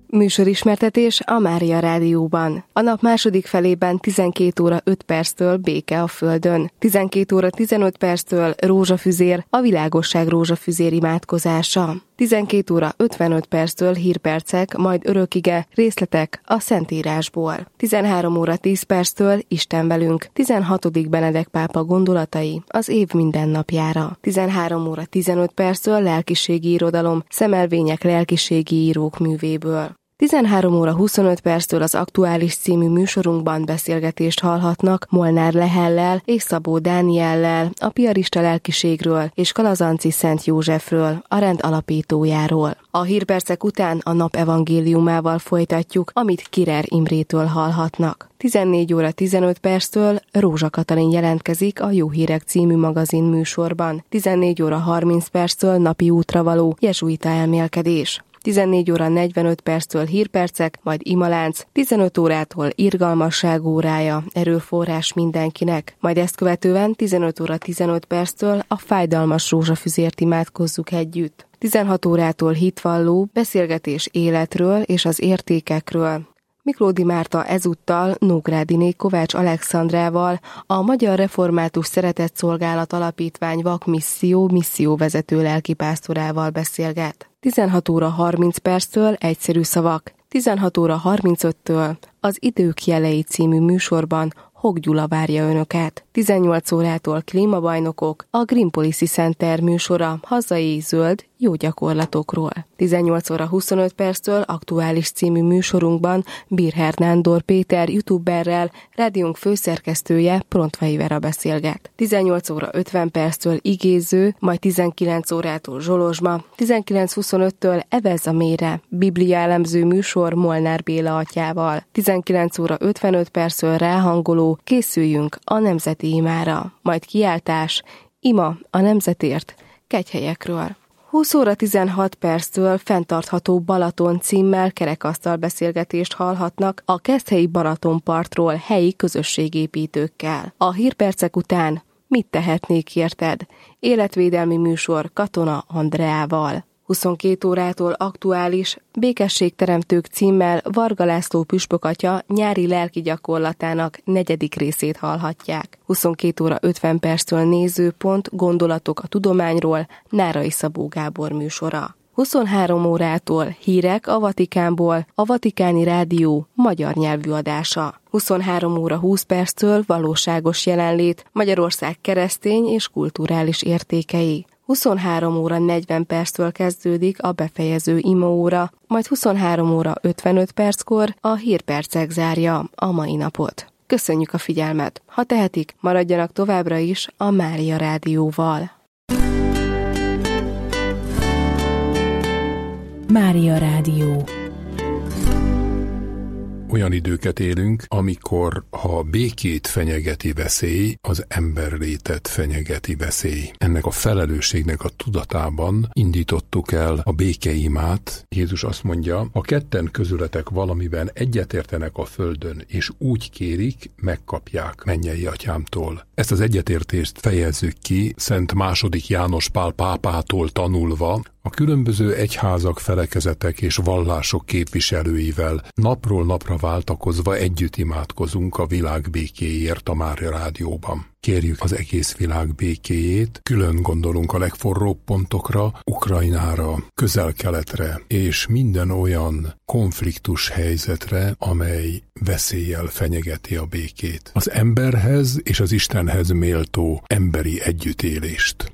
Műsorismertetés a Mária Rádióban. A nap második felében 12 óra 5 perctől béke a földön. 12 óra 15 perctől rózsafüzér, a világosság rózsafüzér imádkozása. 12 óra 55 perctől hírpercek, majd örökige, részletek a Szentírásból. 13 óra 10 perctől Isten velünk, 16. Benedek pápa gondolatai az év mindennapjára. 13 óra 15 perctől lelkiségi irodalom, szemelvények lelkiségi írók művéből. 13 óra 25 perctől az Aktuális című műsorunkban beszélgetést hallhatnak Molnár Lehellel és Szabó Dániellel a piarista lelkiségről és Kalazanci Szent Józsefről, a rend alapítójáról. A hírpercek után a nap evangéliumával folytatjuk, amit Kirer Imrétől hallhatnak. 14 óra 15 perctől Rózsa Katalin jelentkezik a Jó Hírek című magazin műsorban. 14 óra 30 perctől napi útra való jezsuita elmélkedés. 14 óra 45 perctől hírpercek, majd imalánc, 15 órától irgalmasság órája, erőforrás mindenkinek, majd ezt követően 15 óra 15 perctől a fájdalmas rózsafüzért imádkozzuk együtt. 16 órától hitvalló, beszélgetés életről és az értékekről. Miklódi Márta ezúttal Nógrádiné Kovács Alexandrával, a Magyar Református Szeretetszolgálat Alapítvány misszióvezető lelkipásztorával beszélget. 16 óra 30 perctől egyszerű szavak, 16 óra 35-től az Idők jelei című műsorban Hok Gyula várja önöket. 18 órától klímabajnokok, a Green Policy Center műsora hazai zöld jó gyakorlatokról. 18 óra 25 perctől Aktuális című műsorunkban Birher Nándor Péter youtuberrel, rádiónk főszerkesztője Prontvai Vera beszélget. 18 óra 50 perctől igéző, majd 19 órától zsolozsma, 19:25-től Evez a mélyre, Biblia elemző műsor Molnár Béla atyával. 19 óra 55 perctől ráhangoló, készüljünk a nemzeti imára, majd kiáltás, ima a nemzetért, kegyhelyekről. 20 óra 16 perctől Fenntartható Balaton címmel kerekasztal beszélgetést hallhatnak a Keszthelyi Balatonpartról helyi közösségépítőkkel. A hírpercek után mit tehetnék érted? Életvédelmi műsor Katona Andreával. 22 órától Aktuális Békességteremtők címmel Varga László püspök atya nyári lelki gyakorlatának 4. részét hallhatják. 22 óra 50 perctől Nézőpont, gondolatok a tudományról, Nárai Szabó Gábor műsora. 23 órától hírek a Vatikánból, a Vatikáni Rádió magyar nyelvű adása. 23 óra 20 perctől valóságos jelenlét, Magyarország keresztény és kulturális értékei. 23 óra 40 perctől kezdődik a befejező imaóra, majd 23 óra 55 perckor a hírpercek zárja a mai napot. Köszönjük a figyelmet! Ha tehetik, maradjanak továbbra is a Mária Rádióval. Mária Rádió. Olyan időket élünk, amikor ha békét fenyegeti veszély, az emberlétet fenyegeti veszély. Ennek a felelősségnek a tudatában indítottuk el a békeimát. Jézus azt mondja, ha ketten közületek valamiben egyetértenek a földön, és úgy kérik, megkapják mennyei atyámtól. Ezt az egyetértést fejezzük ki Szent II. János Pál pápától tanulva, a különböző egyházak, felekezetek és vallások képviselőivel napról napra váltakozva együtt imádkozunk a világ békéért a Mária Rádióban. Kérjük az egész világ békéjét, külön gondolunk a legforróbb pontokra, Ukrajnára, Közel-Keletre és minden olyan konfliktus helyzetre, amely veszéllyel fenyegeti a békét. Az emberhez és az Istenhez méltó emberi együttélést.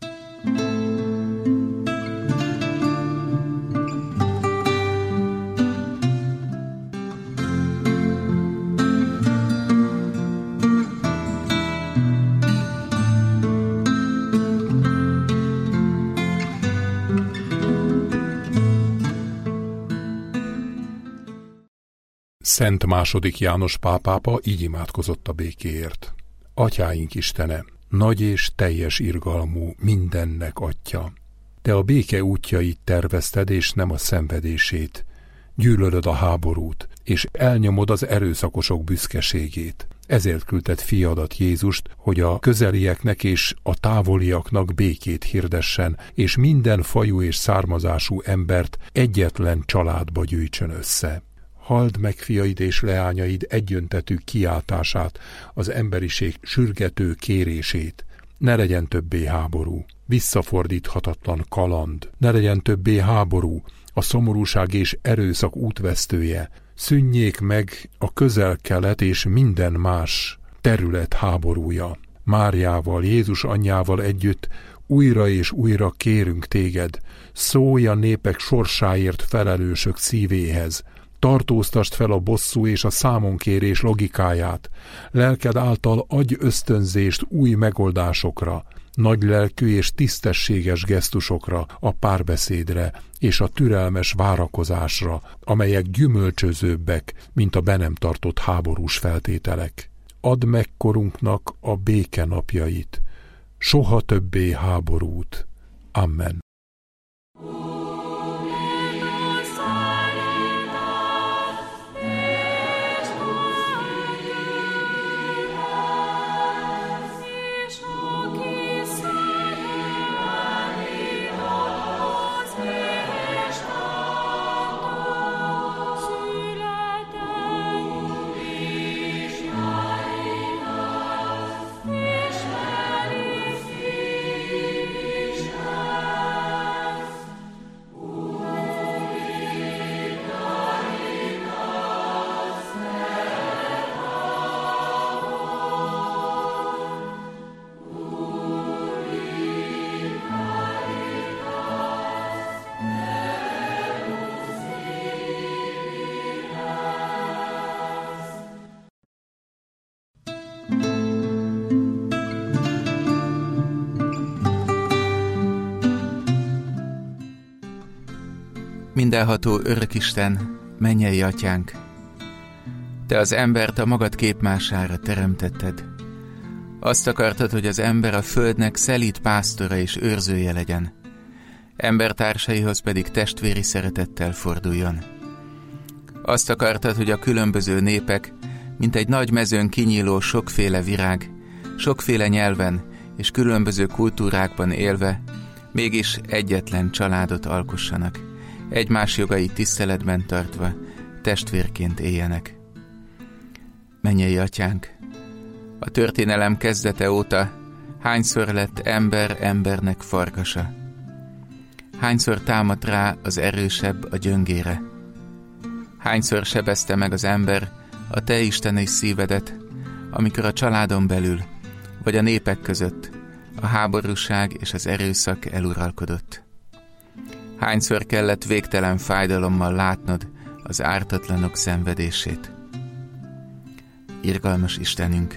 Szent II. János Pál pápa így imádkozott a békéért. Atyáink Istene, nagy és teljes irgalmú, mindennek Atya. Te a béke útjait tervezted, és nem a szenvedését. Gyűlölöd a háborút, és elnyomod az erőszakosok büszkeségét. ezért küldted fiadat Jézust, hogy a közelieknek és a távoliaknak békét hirdessen, és minden fajú és származású embert egyetlen családba gyűjtsön össze. Halld meg fiaid és leányaid egyöntetű kiáltását, az emberiség sürgető kérését. Ne legyen többé háború, visszafordíthatatlan kaland, ne legyen többé háború, a szomorúság és erőszak útvesztője. Szűnjék meg a Közel-Kelet és minden más terület háborúja. Máriával, Jézus anyjával együtt újra és újra kérünk téged, szólj a népek sorsáért felelősök szívéhez, tartóztasd fel a bosszú és a számonkérés logikáját, lelked által adj ösztönzést új megoldásokra, nagylelkű és tisztességes gesztusokra, a párbeszédre és a türelmes várakozásra, amelyek gyümölcsözőbbek, mint a be nem tartott háborús feltételek. Add meg korunknak a béke napjait, soha többé háborút. Amen. Mindenható Örökisten, mennyei Atyánk, Te az embert a magad képmására teremtetted. Azt akartad, hogy az ember a földnek szelíd pásztora és őrzője legyen, embertársaihoz pedig testvéri szeretettel forduljon. Azt akartad, hogy a különböző népek, mint egy nagy mezőn kinyíló sokféle virág, sokféle nyelven és különböző kultúrákban élve, mégis egyetlen családot alkossanak, egymás jogait tiszteletben tartva, testvérként éljenek. Mennyei Atyánk, a történelem kezdete óta hányszor lett ember embernek farkasa? Hányszor támadt rá az erősebb a gyöngére? Hányszor sebezte meg az ember a te isteni szívedet, amikor a családon belül, vagy a népek között a háborúság és az erőszak eluralkodott? Hányszor kellett végtelen fájdalommal látnod az ártatlanok szenvedését? Irgalmas Istenünk,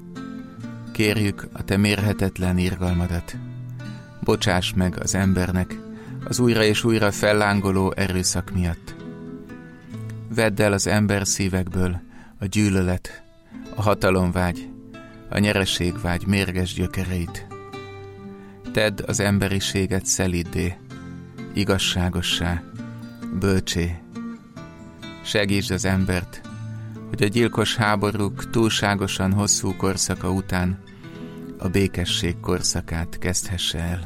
kérjük a te mérhetetlen irgalmadat. Bocsáss meg az embernek az újra és újra fellángoló erőszak miatt. Vedd el az ember szívekből a gyűlölet, a hatalomvágy, a nyereségvágy mérges gyökereit. Tedd az emberiséget szelíddé, igazságossá, bölcsé. Segítsd az embert, hogy a gyilkos háborúk túlságosan hosszú korszaka után a békesség korszakát kezdhesse el.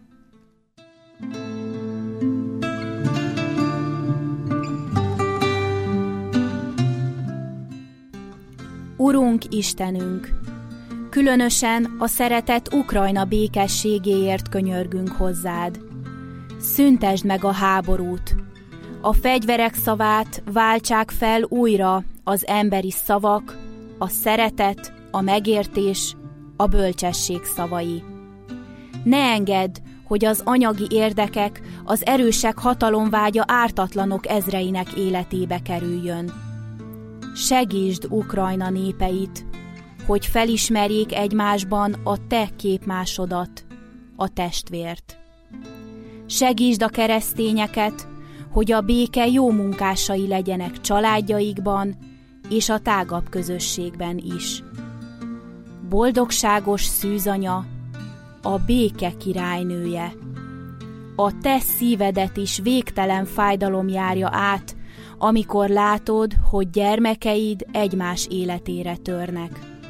Urunk Istenünk, különösen a szeretett Ukrajna békességéért könyörgünk hozzád. Szüntesd meg a háborút, a fegyverek szavát váltsák fel újra az emberi szavak, a szeretet, a megértés, a bölcsesség szavai. Ne engedd, hogy az anyagi érdekek, az erősek hatalomvágya ártatlanok ezreinek életébe kerüljön. Segítsd Ukrajna népeit, hogy felismerjék egymásban a te képmásodat, a testvért. Segítsd a keresztényeket, hogy a béke jó munkásai legyenek családjaikban és a tágabb közösségben is. Boldogságos szűzanya, a béke királynője. A te szívedet is végtelen fájdalom járja át, amikor látod, hogy gyermekeid egymás életére törnek.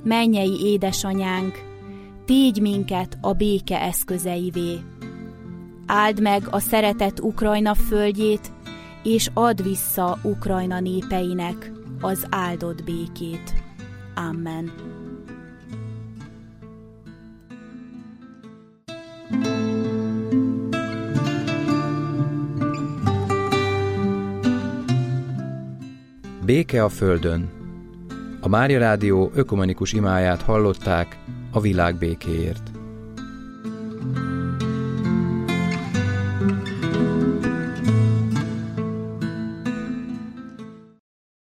mennyei édesanyánk, tégy minket a béke eszközeivé. Áld meg a szeretett Ukrajna földjét, és add vissza Ukrajna népeinek az áldott békét. Amen. Béke a földön. A Mária Rádió ökumenikus imáját hallották a világ békéért.